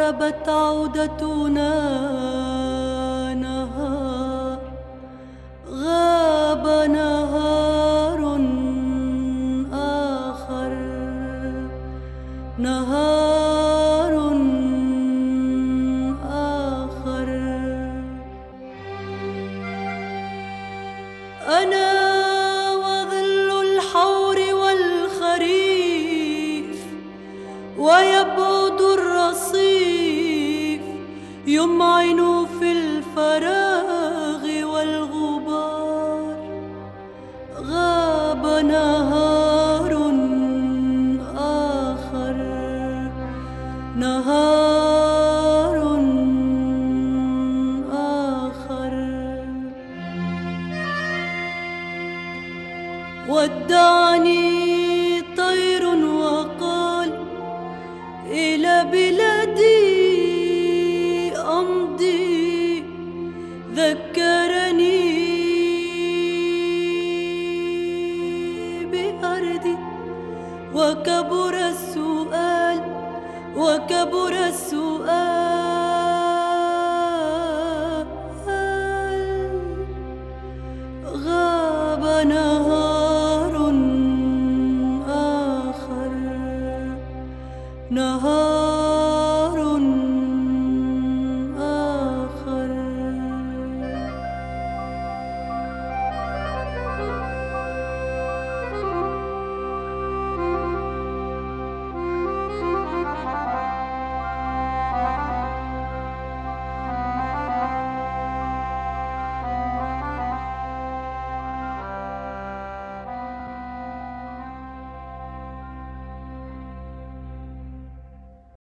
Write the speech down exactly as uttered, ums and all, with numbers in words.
قاربت عودتنا نهار، غاب نهار آخر، نهار آخر. أنا وظل الحور والخريف، ويبعد الرصيف يمعن في الفراغ والغبار. غاب نهار آخر، نهار آخر. ودعني طير وقال إلى بلادي أمضي، ذكرني بأرضي. وكبر السؤال وكبر